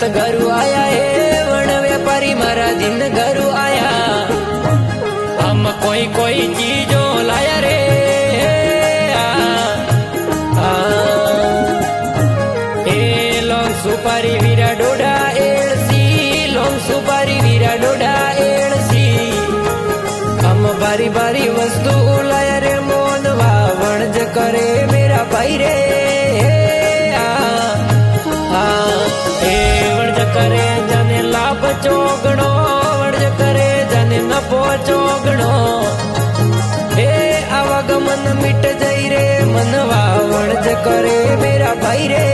घरू आया है वण व्यापारी मारा दिन घरू आया। हम कोई कोई चीजों लाया रे लोंग सुपारी वीरा डोडा एड़सी लोंग सुपारी वीरा डोडा एड़सी। हम बारी बारी वस्तु लाया रे मोनवा वणज करे मेरा भाई रे वणज करे जाने लाभ चोगणो वणज करे जाने नफो चोगणो। हे आवागमन मिट जाई रे मनवा वणज करे मेरा भाई रे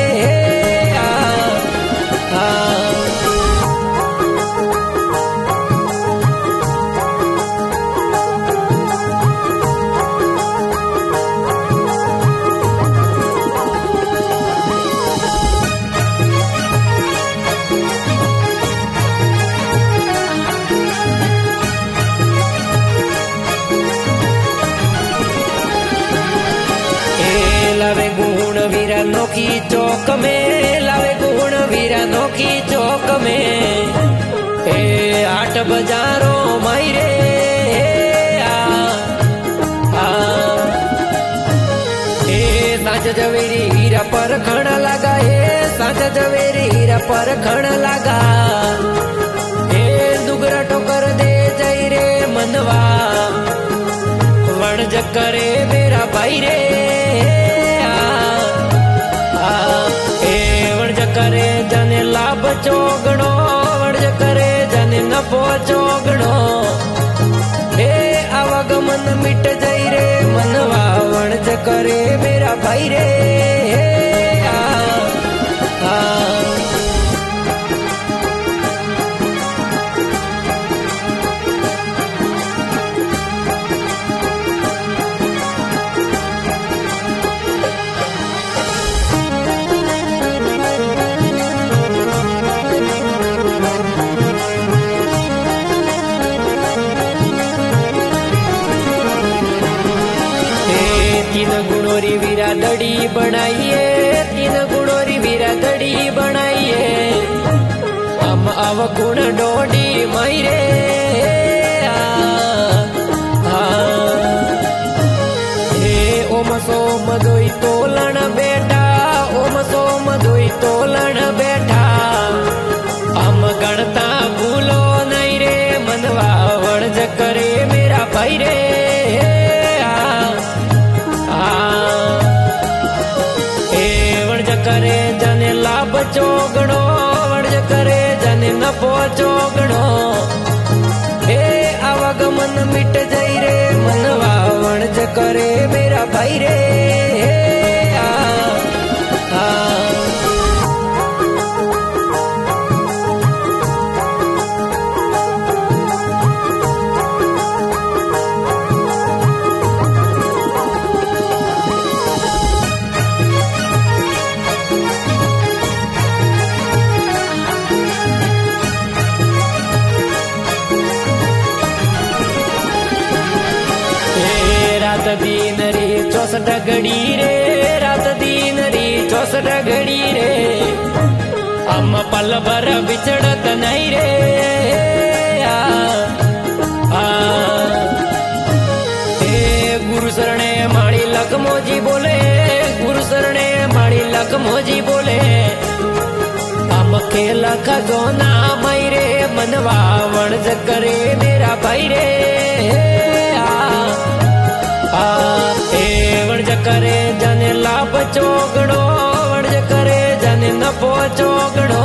लावे गुण वीरा नोखी चौक में लावे गुण वीरा नोखी चौक में। आठ बजारों मायरे साँझ जवेरी हीरा पर खण लगा साँझ जवेरी हीरा पर खण लगा। दुगरा ठोकर दे जाई रे मनवा वणज करे मेरा भाई रे वणज करे जाने लाभ चोगणो वणज करे जाने नफो चोगणो। हे आवागमन मिट जाई रे मनवा वणज करे मेरा भाई रे तीन गुणोरी वीरा दड़ी बनाइए तीन गुणोरी वीरा दड़ी बनाइए। हम अवगुण डोडी मायरे ओम सोम दोई तोलन बेटा ओम सोम दोई तोलन बेटा। हम गणता भूलो नहीं रे मनवा वणज करे मेरा भाई रे करे जाने लाभ चोगणो वणज करे जाने नफो चोगणो। हे आवागमन मिट जाई रे मनवा वणज करे मेरा भाई रे रात दिन रे 64 घड़ी रे रात दिन रे 64 घड़ी रे। हम पल भर बिछड़त नहीं रे गुरु शरणे माड़ी लखमोजी बोले गुरु शरणे माड़ी लखमोजी बोले। हम खेल खगोना मायरे मनवा वणज करे मेरा भाई रे वणज करे जाने लाभ चोगणो वणज करे जाने नफो चोगणो।